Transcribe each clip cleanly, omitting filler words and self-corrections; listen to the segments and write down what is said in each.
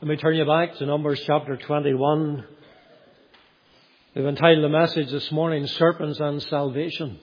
Let me turn you back to Numbers chapter 21. We've entitled the message this morning, Serpents and Salvation.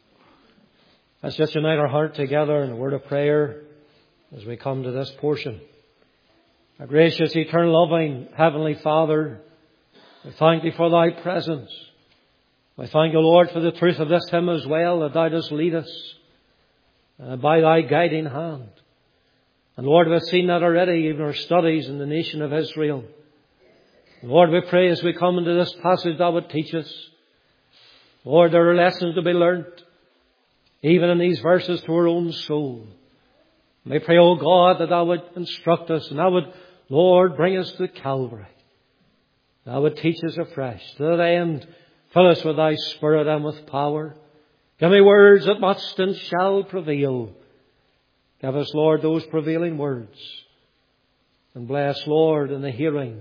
Let's just unite our heart together in a word of prayer as we come to this portion. Our gracious, eternal, loving, Heavenly Father, we thank Thee for Thy presence. We thank You, Lord, for the truth of this hymn as well, that Thou dost lead us by Thy guiding hand. And Lord, we've seen that already, even our studies in the nation of Israel. Lord, we pray as we come into this passage Thou would teach us. Lord, there are lessons to be learnt, even in these verses, to our own soul. We pray, O God, that Thou would instruct us and Thou would, Lord, bring us to Calvary. Thou would teach us afresh. To that end, fill us with Thy Spirit and with power. Give me words that must and shall prevail. Give us, Lord, those prevailing words. And bless, Lord, in the hearing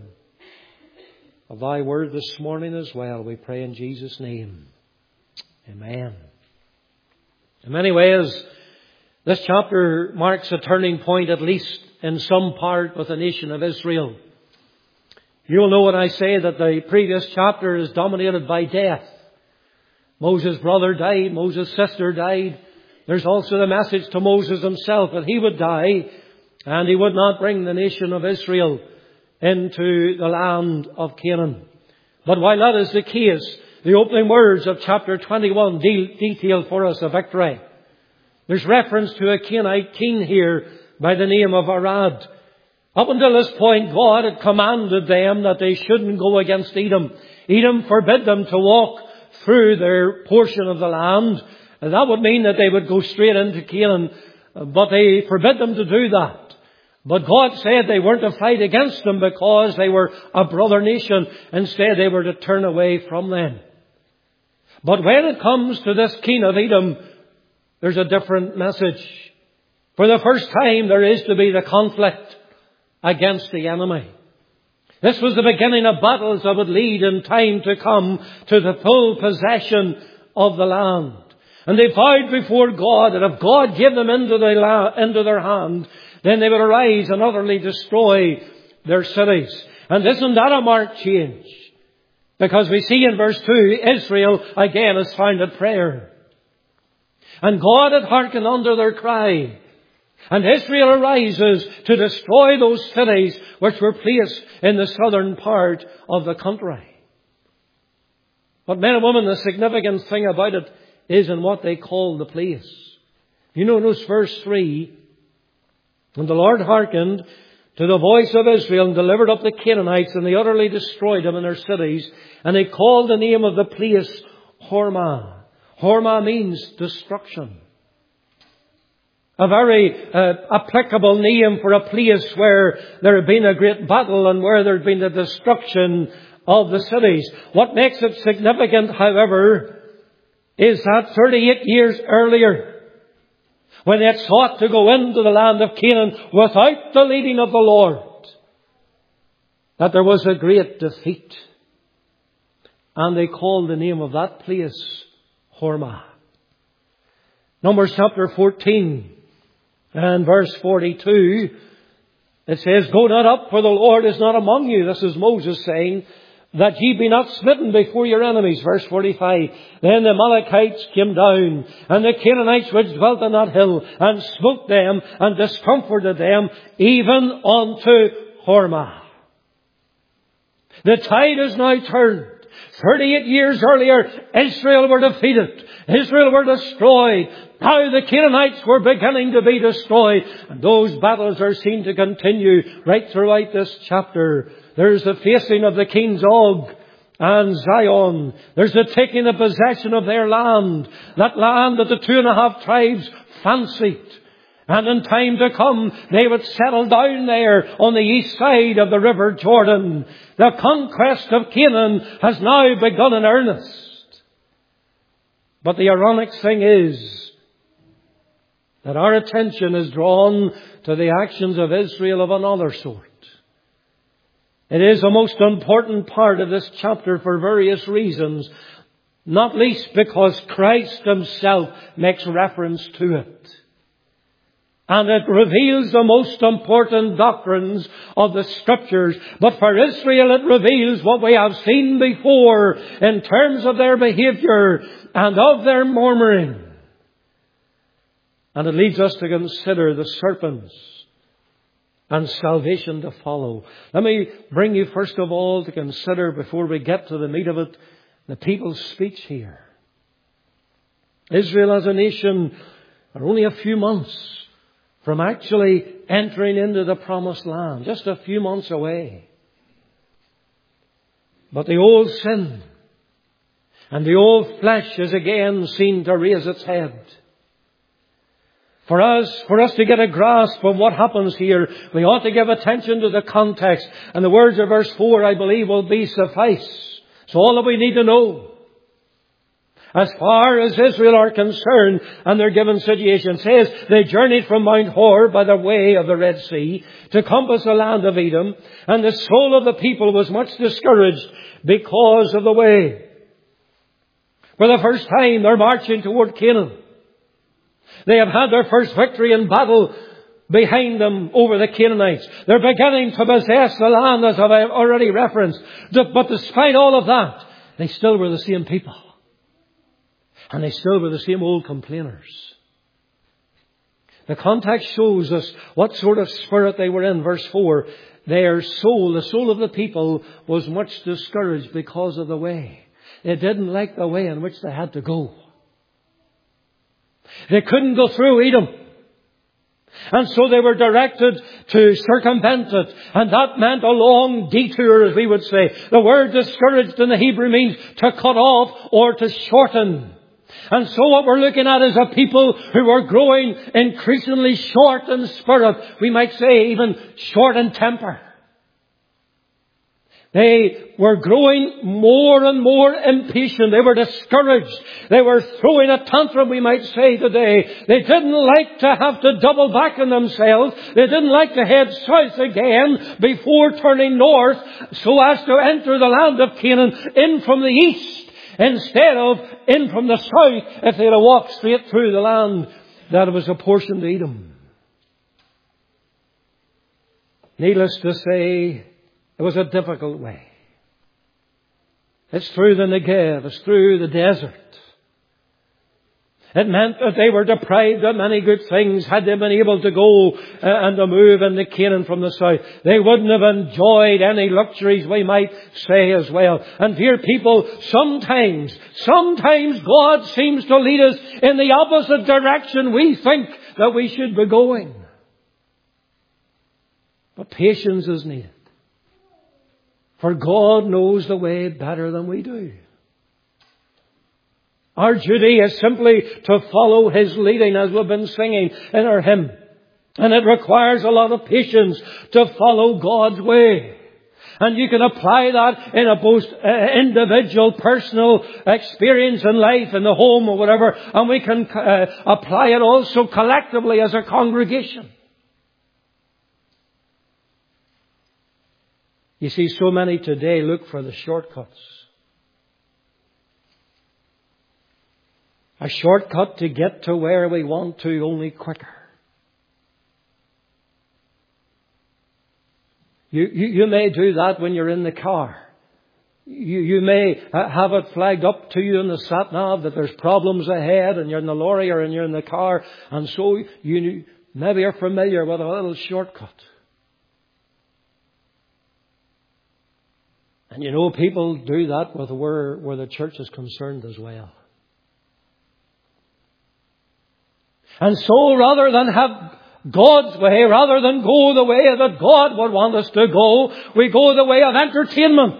of Thy word this morning as well. We pray in Jesus' name. Amen. In many ways, this chapter marks a turning point, at least in some part, with the nation of Israel. You'll know when I say that the previous chapter is dominated by death. Moses' brother died. Moses' sister died. There's also the message to Moses himself that he would die and he would not bring the nation of Israel into the land of Canaan. But while that is the case, the opening words of chapter 21 detail for us a victory. There's reference to a Canaanite king here by the name of Arad. Up until this point, God had commanded them that they shouldn't go against Edom. Edom forbid them to walk through their portion of the land. And that would mean that they would go straight into Canaan, but they forbid them to do that. But God said they weren't to fight against them because they were a brother nation. Instead, they were to turn away from them. But when it comes to this king of Edom, there's a different message. For the first time, there is to be the conflict against the enemy. This was the beginning of battles that would lead in time to come to the full possession of the land. And they vowed before God that if God gave them into their hand, then they would arise and utterly destroy their cities. And isn't that a marked change? Because we see in verse 2, Israel again has founded prayer. And God had hearkened unto their cry. And Israel arises to destroy those cities which were placed in the southern part of the country. But men and women, the significant thing about it is in what they call the place. You notice verse 3, and the Lord hearkened to the voice of Israel and delivered up the Canaanites, and they utterly destroyed them in their cities. And they called the name of the place Hormah. Hormah means destruction. A very applicable name for a place where there had been a great battle and where there had been the destruction of the cities. What makes it significant, however, is that 38 years earlier, when they had sought to go into the land of Canaan without the leading of the Lord, that there was a great defeat. And they called the name of that place Hormah. Numbers chapter 14 and verse 42, it says, Go not up, for the Lord is not among you. This is Moses saying, that ye be not smitten before your enemies. Verse 45. Then the Amalekites came down, and the Canaanites which dwelt on that hill, and smote them, and discomforted them, even unto Hormah. The tide is now turned. 38 years earlier, Israel were defeated. Israel were destroyed. Now the Canaanites were beginning to be destroyed. And those battles are seen to continue right throughout this chapter. There's the facing of the kings Og and Zion. There's the taking of possession of their land. That land that the 2.5 tribes fancied. And in time to come, they would settle down there on the east side of the river Jordan. The conquest of Canaan has now begun in earnest. But the ironic thing is that our attention is drawn to the actions of Israel of another sort. It is a most important part of this chapter for various reasons, not least because Christ Himself makes reference to it. And it reveals the most important doctrines of the Scriptures. But for Israel it reveals what we have seen before in terms of their behavior and of their murmuring. And it leads us to consider the serpents and salvation to follow. Let me bring you first of all to consider, before we get to the meat of it, the people's speech here. Israel as a nation are only a few months from actually entering into the promised land. Just a few months away. But the old sin and the old flesh is again seen to raise its head. For us to get a grasp of what happens here, we ought to give attention to the context. And the words of verse 4, I believe, will be suffice. It's all that we need to know. As far as Israel are concerned and their given situation, says they journeyed from Mount Hor by the way of the Red Sea to compass the land of Edom, and the soul of the people was much discouraged because of the way. For the first time they're marching toward Canaan. They have had their first victory in battle behind them over the Canaanites. They're beginning to possess the land, as I've already referenced. But despite all of that, they still were the same people. And they still were the same old complainers. The context shows us what sort of spirit they were in. Verse 4, their soul, the soul of the people, was much discouraged because of the way. They didn't like the way in which they had to go. They couldn't go through Edom. And so they were directed to circumvent it. And that meant a long detour, as we would say. The word discouraged in the Hebrew means to cut off or to shorten. And so what we're looking at is a people who are growing increasingly short in spirit. We might say even short in temper. They were growing more and more impatient. They were discouraged. They were throwing a tantrum, we might say today. They didn't like to have to double back on themselves. They didn't like to head south again before turning north so as to enter the land of Canaan in from the east instead of in from the south if they had walked straight through the land that was apportioned to Edom. Needless to say, it was a difficult way. It's through the Negev. It's through the desert. It meant that they were deprived of many good things had they been able to go and to move into Canaan from the south. They wouldn't have enjoyed any luxuries, we might say as well. And dear people, sometimes God seems to lead us in the opposite direction we think that we should be going. But patience is needed. For God knows the way better than we do. Our duty is simply to follow His leading, as we've been singing in our hymn. And it requires a lot of patience to follow God's way. And you can apply that in a both individual, personal experience in life, in the home or whatever. And we can apply it also collectively as a congregation. You see, so many today look for the shortcuts. A shortcut to get to where we want to, only quicker. You may do that when you're in the car. You may have it flagged up to you in the sat-nav that there's problems ahead and you're in the lorry or you're in the car. And so you maybe are familiar with a little shortcut. And you know, people do that with where the church is concerned as well. And so rather than have God's way, rather than go the way that God would want us to go, we go the way of entertainment.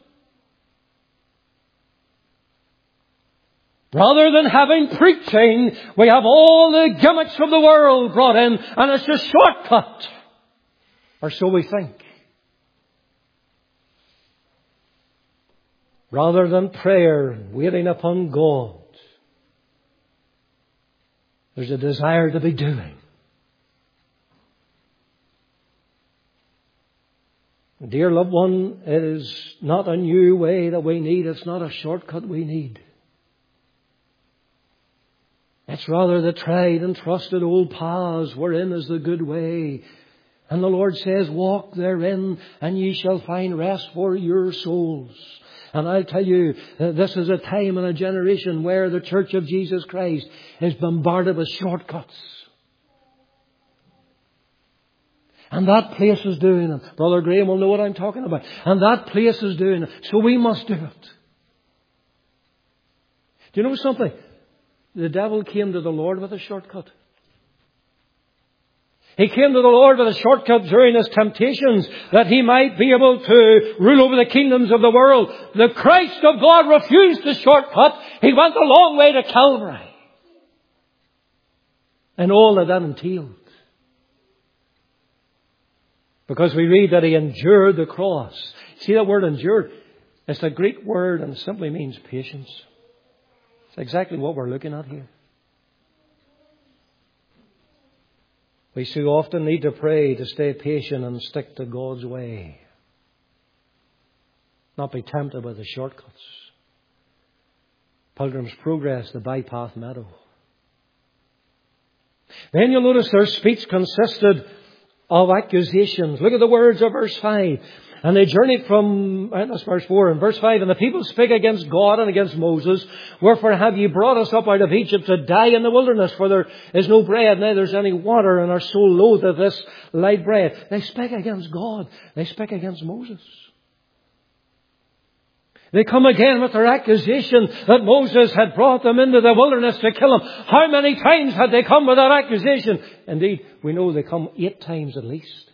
Rather than having preaching, we have all the gimmicks of the world brought in, and it's a shortcut. Or so we think. Rather than prayer, waiting upon God, there's a desire to be doing. Dear loved one, it is not a new way that we need. It's not a shortcut we need. It's rather the tried and trusted old paths wherein is the good way. And the Lord says, walk therein and ye shall find rest for your souls. And I'll tell you, this is a time and a generation where the Church of Jesus Christ is bombarded with shortcuts. And that place is doing it. Brother Graham will know what I'm talking about. And that place is doing it. So we must do it. Do you know something? The devil came to the Lord with a shortcut. He came to the Lord with a shortcut during his temptations that he might be able to rule over the kingdoms of the world. The Christ of God refused the shortcut. He went a long way to Calvary. And all that entailed. Because we read that he endured the cross. See that word endured? It's a Greek word and simply means patience. It's exactly what we're looking at here. We so often need to pray to stay patient and stick to God's way. Not be tempted by the shortcuts. Pilgrim's Progress, the bypath meadow. Then you'll notice their speech consisted of accusations. Look at the words of verse 5. And they journeyed from, that's verse 4, and verse 5, and the people spake against God and against Moses, wherefore have ye brought us up out of Egypt to die in the wilderness, for there is no bread, neither is any water, and our soul loatheth this light bread. They spake against God. They spake against Moses. They come again with their accusation that Moses had brought them into the wilderness to kill them. How many times had they come with that accusation? Indeed, we know they come 8 times at least.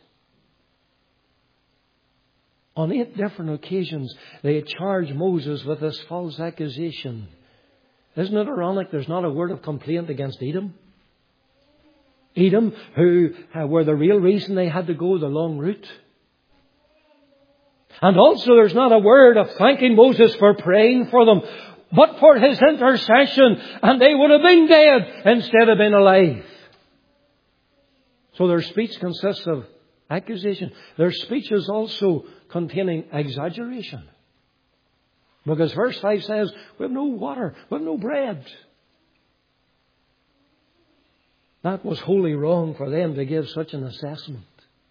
On 8 different occasions, they charged Moses with this false accusation. Isn't it ironic? There's not a word of complaint against Edom. Edom, who were the real reason they had to go the long route. And also there's not a word of thanking Moses for praying for them, but for his intercession, and they would have been dead instead of being alive. So their speech consists of accusation. Their speech is also containing exaggeration. Because verse 5 says, we have no water, we have no bread. That was wholly wrong for them to give such an assessment.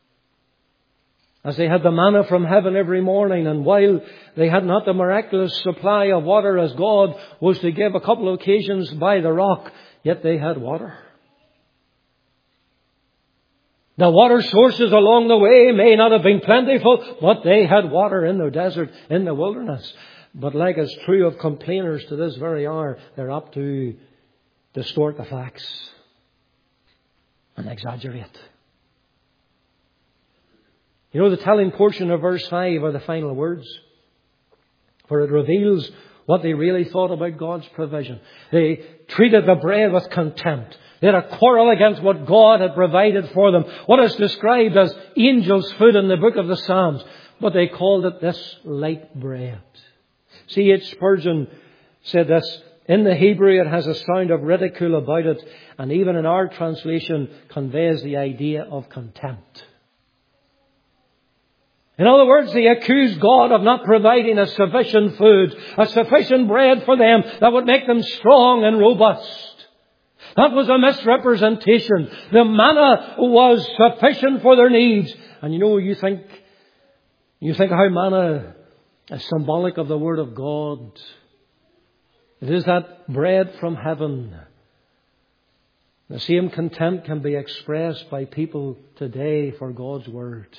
As they had the manna from heaven every morning, and while they had not the miraculous supply of water as God was to give a couple of occasions by the rock, yet they had water. The water sources along the way may not have been plentiful, but they had water in the desert, in the wilderness. But like it's true of complainers to this very hour, they're up to distort the facts and exaggerate. You know, the telling portion of verse 5 are the final words. For it reveals what they really thought about God's provision. They treated the bread with contempt. They had a quarrel against what God had provided for them. What is described as angels' food in the book of the Psalms. But they called it this light bread. C.H. Spurgeon said this. In the Hebrew it has a sound of ridicule about it. And even in our translation conveys the idea of contempt. In other words, they accused God of not providing a sufficient food, a sufficient bread for them that would make them strong and robust. That was a misrepresentation. The manna was sufficient for their needs. And you know, you think how manna is symbolic of the Word of God. It is that bread from heaven. The same contempt can be expressed by people today for God's Word.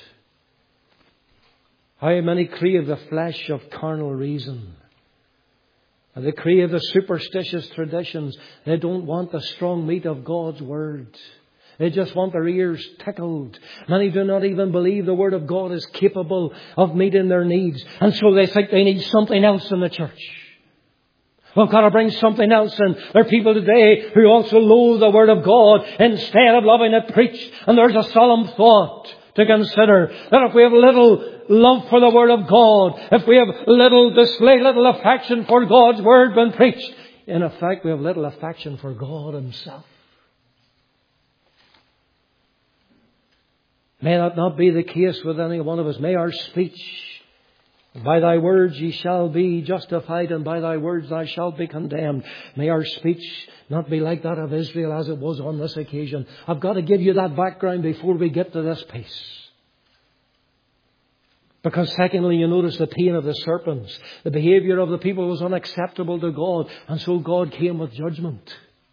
How many crave the flesh of carnal reason. And they crave the superstitious traditions. They don't want the strong meat of God's Word. They just want their ears tickled. Many do not even believe the Word of God is capable of meeting their needs. And so they think they need something else in the church. We've got to bring something else in. There are people today who also loathe the Word of God instead of loving it preached. And there's a solemn thought to consider that if we have little love for the Word of God, if we have display little affection for God's Word when preached, in effect we have little affection for God Himself. May that not be the case with any one of us. May our speech By thy words ye shall be justified, and by thy words thou shalt be condemned. May our speech not be like that of Israel as it was on this occasion. I've got to give you that background before we get to this piece. Because secondly, you notice the pain of the serpents. The behaviour of the people was unacceptable to God, and so God came with judgment.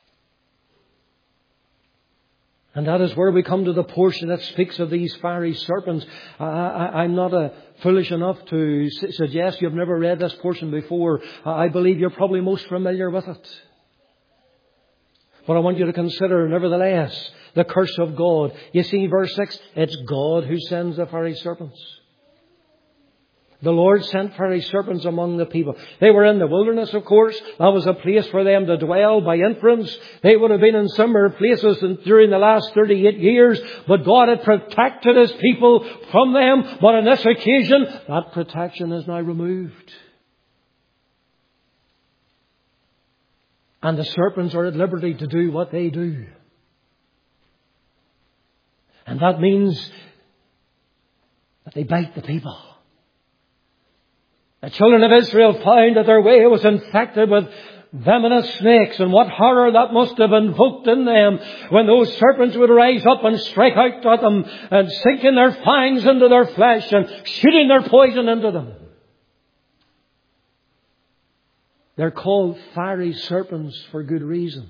And that is where we come to the portion that speaks of these fiery serpents. I'm not foolish enough to suggest you've never read this portion before. I believe you're probably most familiar with it. But I want you to consider, nevertheless, the curse of God. You see, verse 6, it's God who sends the fiery serpents. The Lord sent fiery serpents among the people. They were in the wilderness, of course. That was a place for them to dwell by inference. They would have been in similar places during the last 38 years. But God had protected His people from them. But on this occasion, that protection is now removed. And the serpents are at liberty to do what they do. And that means that they bite the people. The children of Israel found that their way was infected with venomous snakes, and what horror that must have invoked in them when those serpents would rise up and strike out at them and sinking their fangs into their flesh and shooting their poison into them. They're called fiery serpents for good reason.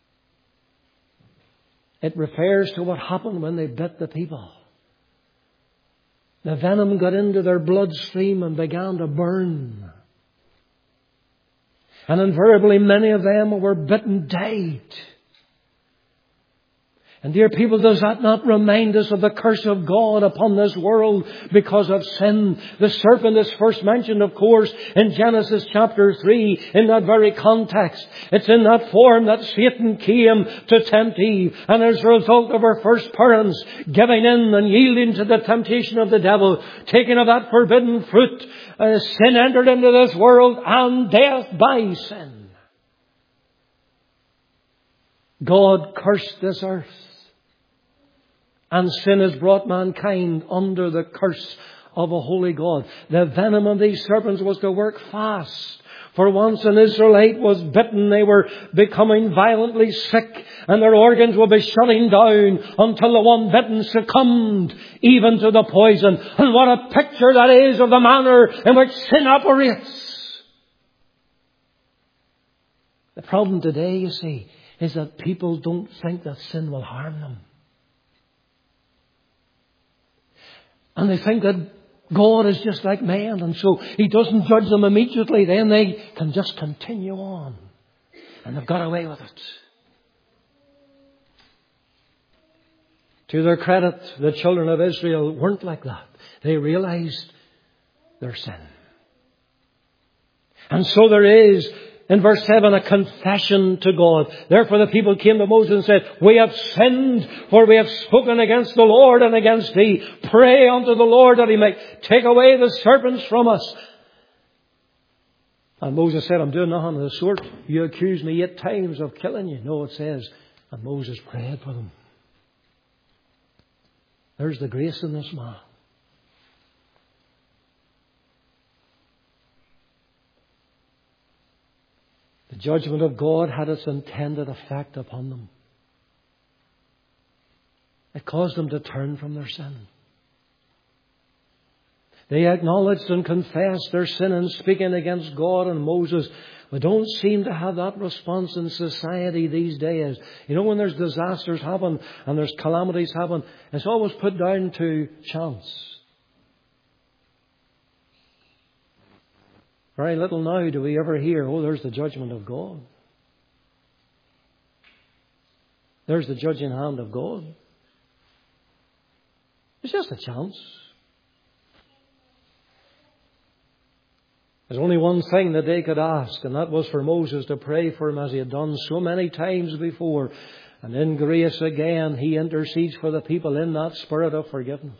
It refers to what happened when they bit the people. The venom got into their bloodstream and began to burn. And invariably many of them who were bitten died. And dear people, does that not remind us of the curse of God upon this world because of sin? The serpent is first mentioned, of course, in Genesis chapter 3 in that very context. It's in that form that Satan came to tempt Eve. And as a result of her first parents giving in and yielding to the temptation of the devil, taking of that forbidden fruit, sin entered into this world and death by sin. God cursed this earth. And sin has brought mankind under the curse of a holy God. The venom of these serpents was to work fast. For once an Israelite was bitten, they were becoming violently sick, and their organs will be shutting down until the one bitten succumbed even to the poison. And what a picture that is of the manner in which sin operates. The problem today, you see, is that people don't think that sin will harm them. And they think that God is just like man, and so He doesn't judge them immediately. Then they can just continue on. And they've got away with it. To their credit, the children of Israel weren't like that. They realized their sin. And so there is, in verse 7, a confession to God. Therefore the people came to Moses and said, "We have sinned, for we have spoken against the Lord and against thee. Pray unto the Lord that He may take away the serpents from us." And Moses said, "I'm doing nothing of the sort. You accused me 8 times of killing you." No, it says, and Moses prayed for them. There's the grace in this man. The judgment of God had its intended effect upon them. It caused them to turn from their sin. They acknowledged and confessed their sin in speaking against God and Moses. We don't seem to have that response in society these days. You know, when there's disasters happen and there's calamities happen, it's always put down to chance. Very little now do we ever hear, "Oh, there's the judgment of God. There's the judging hand of God." It's just a chance. There's only one thing that they could ask, and that was for Moses to pray for him as he had done so many times before. And in grace again, he intercedes for the people in that spirit of forgiveness.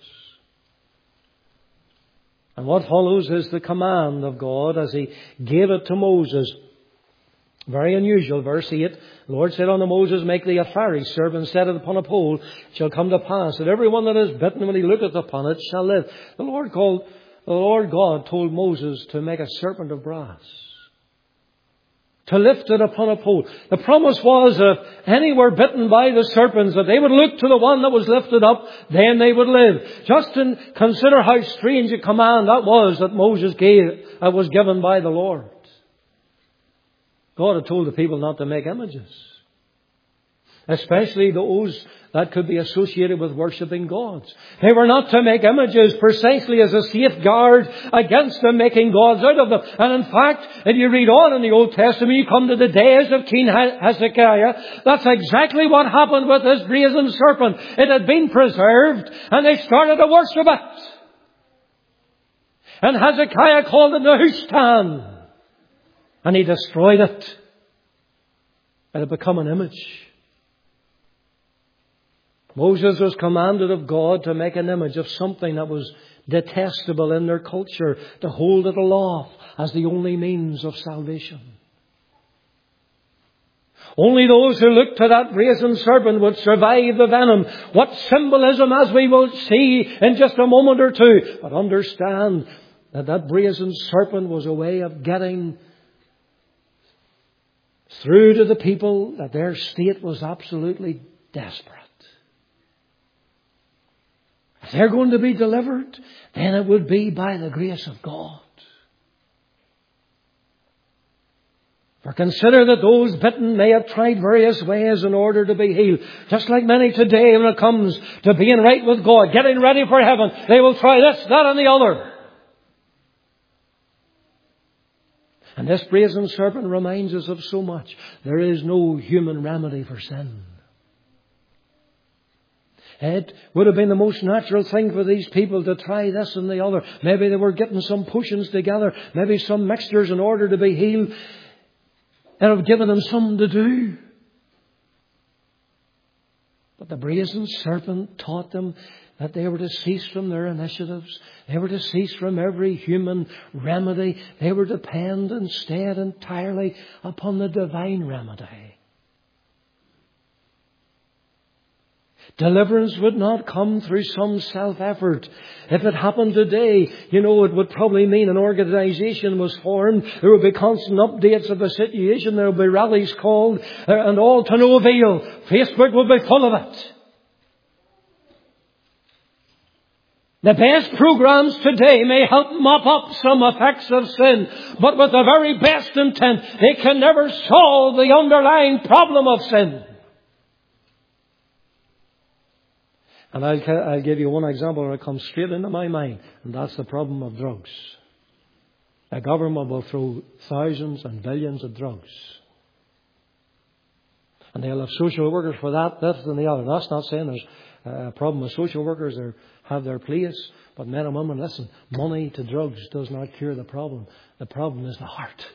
And what follows is the command of God as He gave it to Moses. Very unusual, verse 8. The Lord said unto Moses, "Make thee a fiery serpent, set it upon a pole. It shall come to pass that every one that is bitten when he looketh upon it shall live." The Lord called the Lord God told Moses to make a serpent of brass, to lift it upon a pole. The promise was that if any were bitten by the serpents, that they would look to the one that was lifted up, then they would live. Just consider how strange a command that was that Moses was given by the Lord. God had told the people not to make images, especially those that could be associated with worshipping gods. They were not to make images precisely as a safeguard against them making gods out of them. And in fact, if you read on in the Old Testament, you come to the days of King Hezekiah, that's exactly what happened with this brazen serpent. It had been preserved, and they started to worship it. And Hezekiah called it Nehushtan, and he destroyed it. It had become an image. Moses was commanded of God to make an image of something that was detestable in their culture, to hold it aloft as the only means of salvation. Only those who looked to that brazen serpent would survive the venom. What symbolism, as we will see in just a moment or two. But understand that that brazen serpent was a way of getting through to the people that their state was absolutely desperate. If they're going to be delivered, then it would be by the grace of God. For consider that those bitten may have tried various ways in order to be healed. Just like many today, when it comes to being right with God, getting ready for heaven, they will try this, that and the other. And this brazen serpent reminds us of so much. There is no human remedy for sin. It would have been the most natural thing for these people to try this and the other. Maybe they were getting some potions together, maybe some mixtures in order to be healed. It would have given them something to do. But the brazen serpent taught them that they were to cease from their initiatives. They were to cease from every human remedy. They were to depend instead entirely upon the divine remedy. Deliverance would not come through some self-effort. If it happened today, it would probably mean an organization was formed. There would be constant updates of the situation. There would be rallies called, and all to no avail. Facebook would be full of it. The best programs today may help mop up some effects of sin, but with the very best intent, they can never solve the underlying problem of sin. And I'll give you one example that comes straight into my mind, and that's the problem of drugs. The government will throw thousands and billions of drugs. And they'll have social workers for that, this and the other. That's not saying there's a problem with social workers. They have their place. But men and women, listen, money to drugs does not cure the problem. The problem is the heart.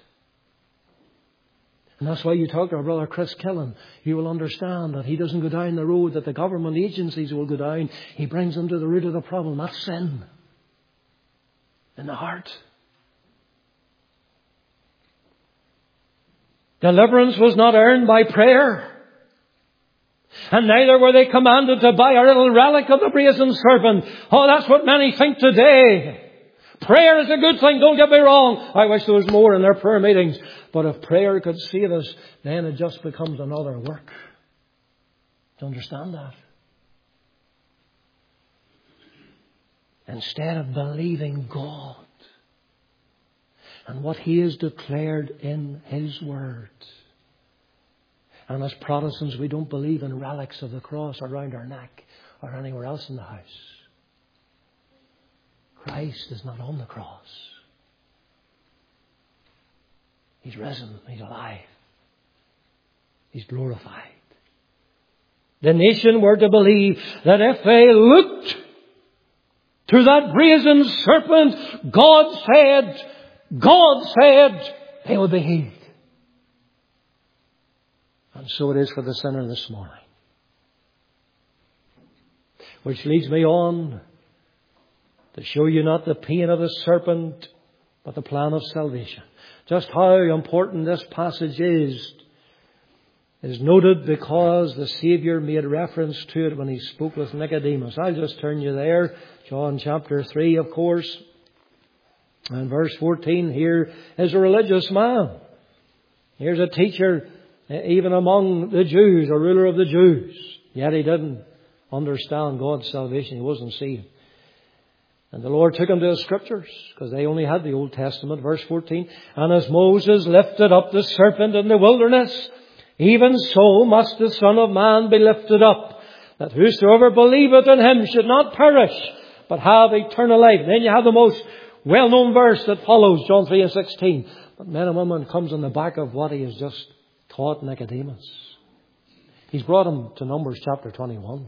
And that's why you talk to our brother Chris Killen. You will understand that he doesn't go down the road that the government agencies will go down. He brings them to the root of the problem. That's sin. In the heart. Deliverance was not earned by prayer. And neither were they commanded to buy a little relic of the brazen serpent. Oh, that's what many think today. Prayer is a good thing, don't get me wrong. I wish there was more in their prayer meetings. But if prayer could save us, then it just becomes another work. Do you understand that? Instead of believing God and what He has declared in His Word. And as Protestants, we don't believe in relics of the cross around our neck or anywhere else in the house. Christ is not on the cross. He's risen. He's alive. He's glorified. The nation were to believe that if they looked to that brazen serpent, God said they would be healed. And so it is for the sinner this morning. Which leads me on to show you not the pain of the serpent, but the plan of salvation. Just how important this passage is noted because the Saviour made reference to it when He spoke with Nicodemus. I'll just turn you there. John chapter 3, of course. And verse 14 here is a religious man. Here's a teacher, even among the Jews, a ruler of the Jews. Yet he didn't understand God's salvation. He wasn't saved. And the Lord took him to the Scriptures, because they only had the Old Testament. Verse 14, and as Moses lifted up the serpent in the wilderness, even so must the Son of Man be lifted up, that whosoever believeth in him should not perish, but have eternal life. Then you have the most well-known verse that follows, John 3 and 16. But men and women comes on the back of what he has just taught Nicodemus. He's brought him to Numbers chapter 21.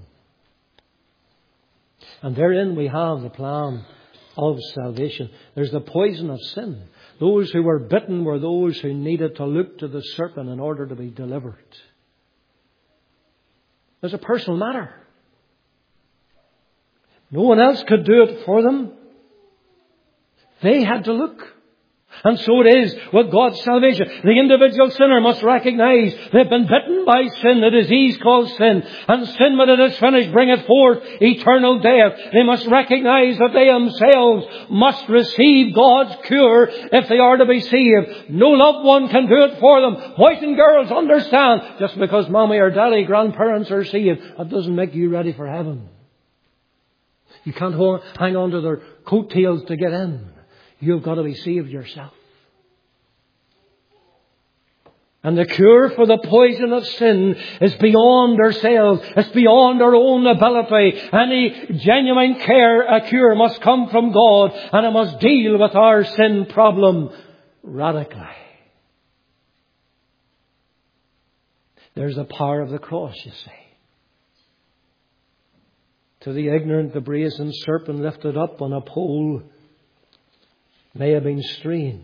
And therein we have the plan of salvation. There's the poison of sin. Those who were bitten were those who needed to look to the serpent in order to be delivered. There's a personal matter. No one else could do it for them. They had to look. And so it is with God's salvation. The individual sinner must recognize they've been bitten by sin, the disease called sin. And sin, when it is finished, bringeth forth eternal death. They must recognize that they themselves must receive God's cure if they are to be saved. No loved one can do it for them. Boys and girls, understand, just because mommy or daddy, grandparents are saved, that doesn't make you ready for heaven. You can't hang on to their coattails to get in. You've got to be saved yourself. And the cure for the poison of sin is beyond ourselves. It's beyond our own ability. Any genuine cure must come from God, and it must deal with our sin problem radically. There's the power of the cross, you see. To the ignorant, the brazen serpent lifted up on a pole may have been strange.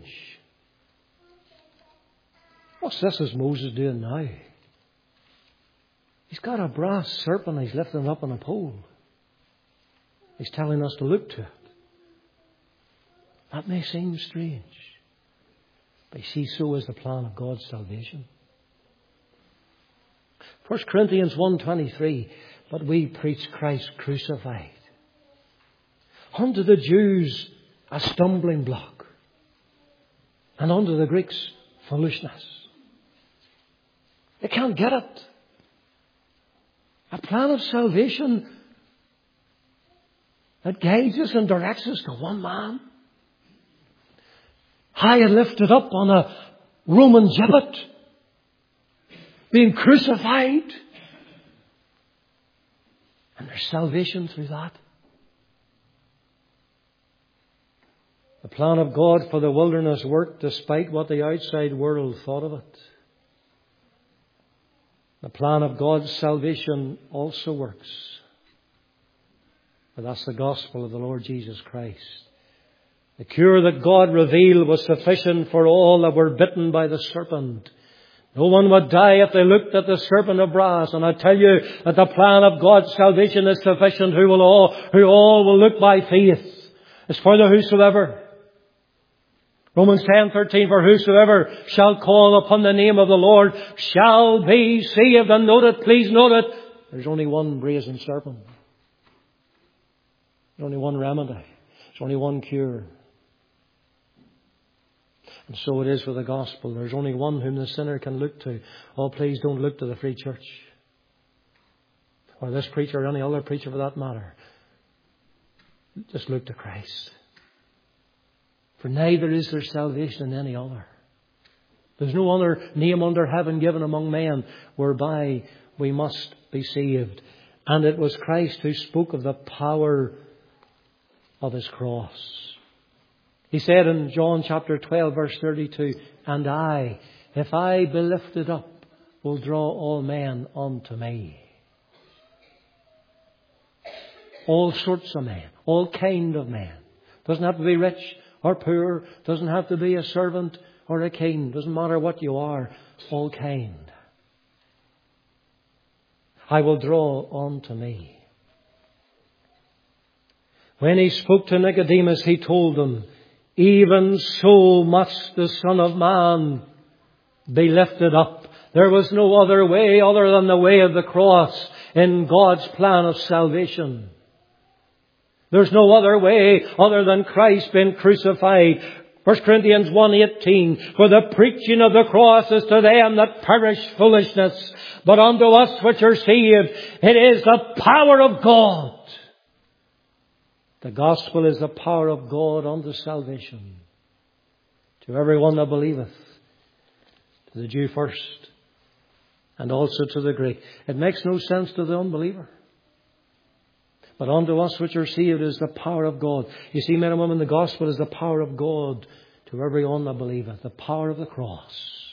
What's this is Moses doing now? He's got a brass serpent he's lifting up on a pole. He's telling us to look to it. That may seem strange. But you see, so is the plan of God's salvation. 1 Corinthians 1:23, but we preach Christ crucified. Unto the Jews a stumbling block, and unto the Greeks foolishness. They can't get it. A plan of salvation that guides us and directs us to one man, high and lifted up on a Roman gibbet, being crucified, and there's salvation through that. The plan of God for the wilderness worked despite what the outside world thought of it. The plan of God's salvation also works. But that's the gospel of the Lord Jesus Christ. The cure that God revealed was sufficient for all that were bitten by the serpent. No one would die if they looked at the serpent of brass. And I tell you that the plan of God's salvation is sufficient who all will look by faith. It's for the whosoever. Romans 10:13, for whosoever shall call upon the name of the Lord shall be saved. And note it, please note it, there's only one brazen serpent. There's only one remedy. There's only one cure. And so it is with the gospel. There's only one whom the sinner can look to. Oh, please don't look to the Free Church, or this preacher, or any other preacher for that matter. Just look to Christ. For neither is there salvation in any other. There's no other name under heaven given among men whereby we must be saved. And it was Christ who spoke of the power of His cross. He said in John chapter 12 verse 32, and I, if I be lifted up, will draw all men unto me. All sorts of men, all kind of men. Doesn't have to be rich or poor, doesn't have to be a servant or a king, doesn't matter what you are, all kind. I will draw unto me. When He spoke to Nicodemus, He told him, even so must the Son of Man be lifted up. There was no other way other than the way of the cross in God's plan of salvation. There's no other way other than Christ being crucified. 1 Corinthians 1:18, for the preaching of the cross is to them that perish foolishness, but unto us which are saved, it is the power of God. The gospel is the power of God unto salvation, to everyone that believeth, to the Jew first, and also to the Greek. It makes no sense to the unbeliever. But unto us which are saved is the power of God. You see, men and women, the gospel is the power of God to everyone that believeth. The power of the cross.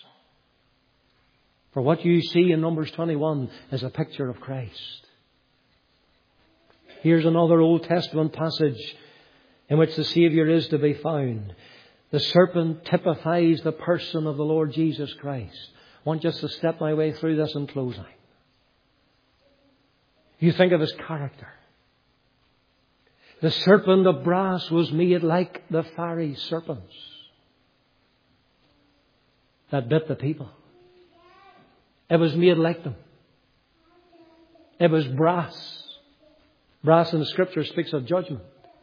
For what you see in Numbers 21 is a picture of Christ. Here's another Old Testament passage in which the Saviour is to be found. The serpent typifies the person of the Lord Jesus Christ. I want just to step my way through this in closing. You think of his character. The serpent of brass was made like the fiery serpents that bit the people. It was made like them. It was brass. Brass in the Scripture speaks of judgment.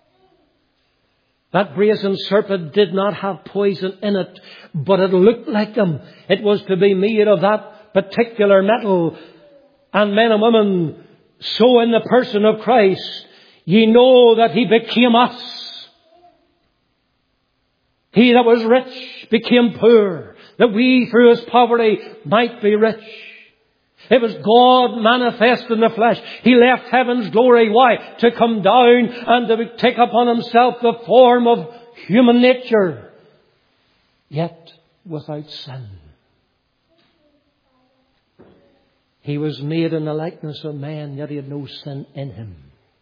That brazen serpent did not have poison in it, but it looked like them. It was to be made of that particular metal. And men and women, so in the person of Christ, ye know that He became us. He that was rich became poor, that we through His poverty might be rich. It was God manifest in the flesh. He left heaven's glory. Why? To come down and to take upon Himself the form of human nature, yet without sin. He was made in the likeness of man, yet He had no sin in Him.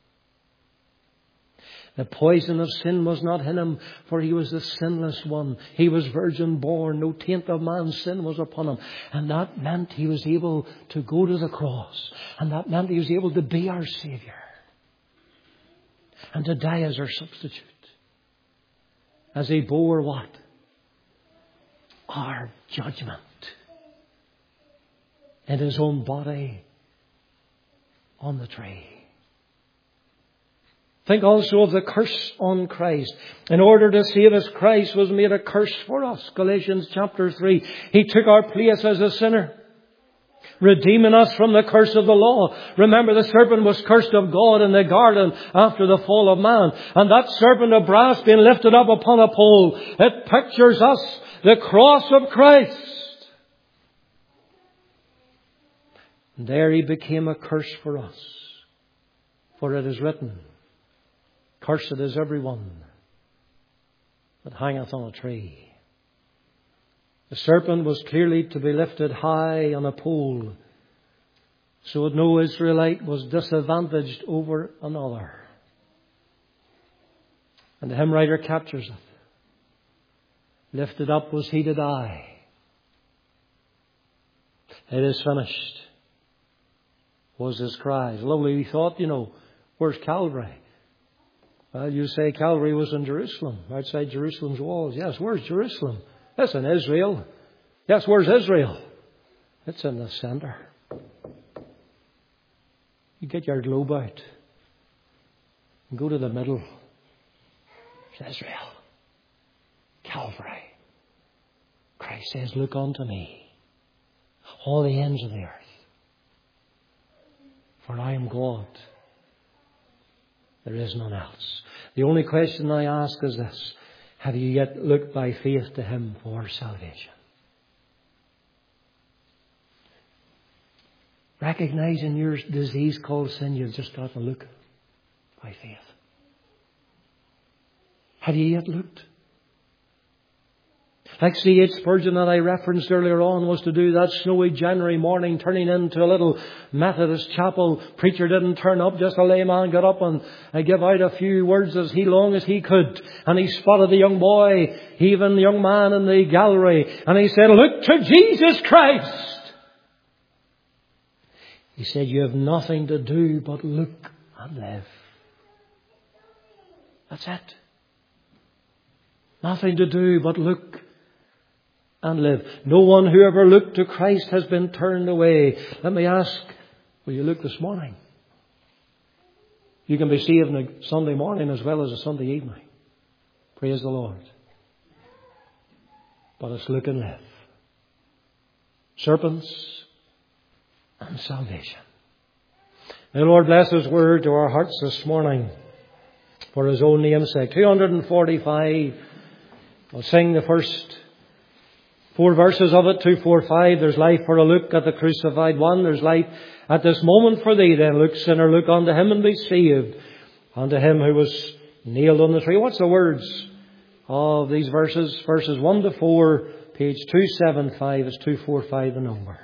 The poison of sin was not in Him, for He was the sinless one. He was virgin born. No taint of man's sin was upon Him. And that meant He was able to go to the cross. And that meant He was able to be our Saviour. And to die as our substitute. As He bore what? Our judgment. In His own body on the tree. Think also of the curse on Christ. In order to save us, Christ was made a curse for us. Galatians chapter 3. He took our place as a sinner, redeeming us from the curse of the law. Remember, the serpent was cursed of God in the garden after the fall of man. And that serpent of brass being lifted up upon a pole, it pictures us, the cross of Christ. And there He became a curse for us. For it is written, cursed is every one that hangeth on a tree. The serpent was clearly to be lifted high on a pole, so that no Israelite was disadvantaged over another. And the hymn writer captures it. Lifted up was He to die. It is finished, was His cry. Lovely thought, where's Calvary? Well, you say Calvary was in Jerusalem, outside Jerusalem's walls. Yes, where's Jerusalem? It's in Israel. Yes, where's Israel? It's in the center. You get your globe out and go to the middle. It's Israel. Calvary. Christ says, look unto me, all the ends of the earth. For I am God. There is none else. The only question I ask is this. Have you yet looked by faith to Him for salvation? Recognizing your disease called sin, you've just got to look by faith. Have you yet looked? Like C.H. Spurgeon that I referenced earlier on was to do that snowy January morning, turning into a little Methodist chapel. Preacher didn't turn up, just a layman got up and give out a few words as long as he could. And he spotted the young boy, even the young man in the gallery. And he said, look to Jesus Christ. He said, you have nothing to do but look and live. That's it. Nothing to do but look and live. No one who ever looked to Christ has been turned away. Let me ask, will you look this morning? You can be saved on a Sunday morning as well as a Sunday evening. Praise the Lord. But it's look and live. Serpents and salvation. May the Lord bless His word to our hearts this morning for His own name's sake. 245. I'll sing the first 4 verses of it. 2, 4, 5. There's life for a look at the crucified one. There's life at this moment for thee. Then look, sinner, look unto Him and be saved. Unto Him who was nailed on the tree. What's the words of these verses? Verses 1 to 4, page 275 is 245 the number.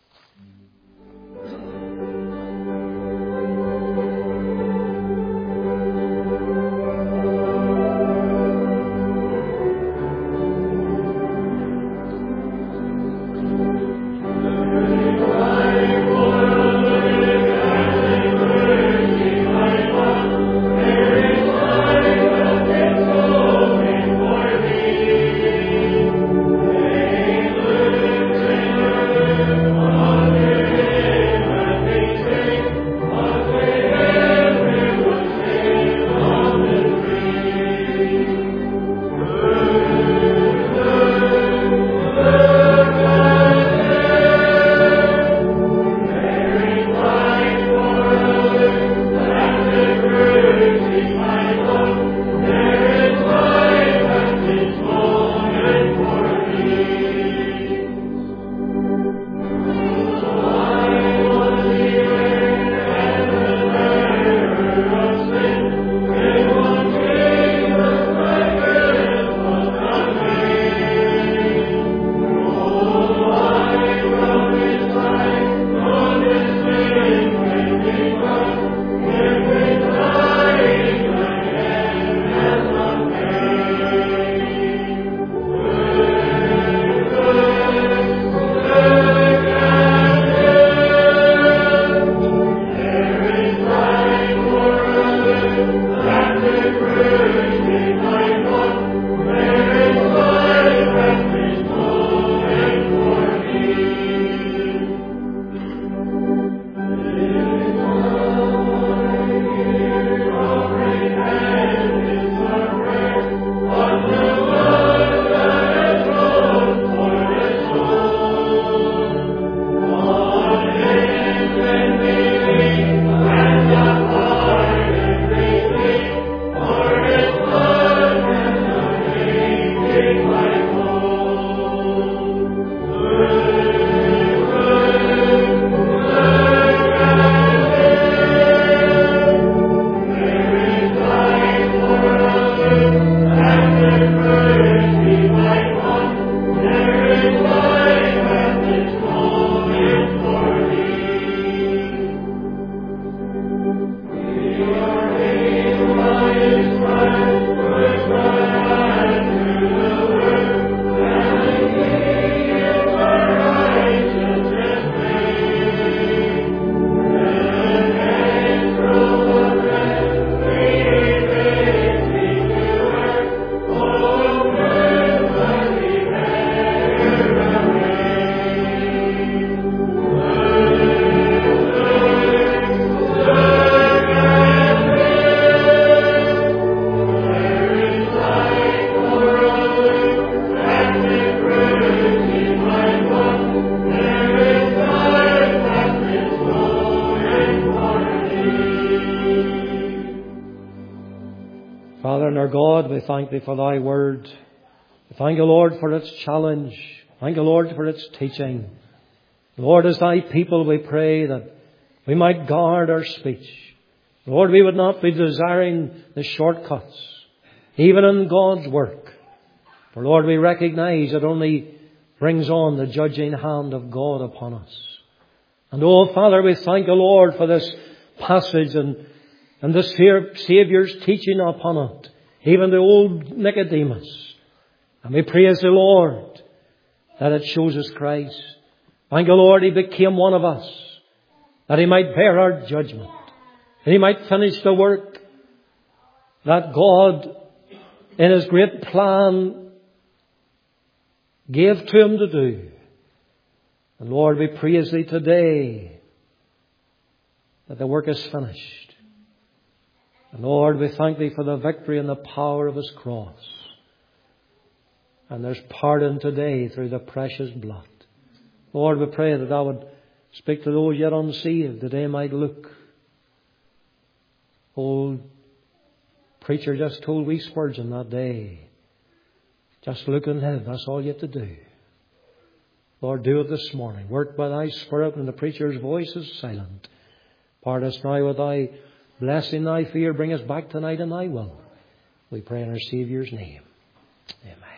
Father and our God, we thank Thee for Thy word. We thank You, Lord, for its challenge. Thank You, Lord, for its teaching. Lord, as Thy people, we pray that we might guard our speech. Lord, we would not be desiring the shortcuts, even in God's work. For Lord, we recognize it only brings on the judging hand of God upon us. And oh, Father, we thank You, Lord, for this passage and the Saviour's teaching upon it, even the old Nicodemus. And we praise the Lord that it shows us Christ. Thank You, Lord, He became one of us, that He might bear our judgment, that He might finish the work that God, in His great plan, gave to Him to do. And Lord, we praise Thee today that the work is finished. And Lord, we thank Thee for the victory and the power of His cross. And there's pardon today through the precious blood. Lord, we pray that Thou would speak to those yet unsaved, that they might look. Old preacher just told wee Spurgeon that day, just look and live, that's all you have to do. Lord, do it this morning. Work by Thy Spirit when the preacher's voice is silent. Part us now with Thy blessing, Thy fear. Bring us back tonight in Thy will. We pray in our Saviour's name. Amen.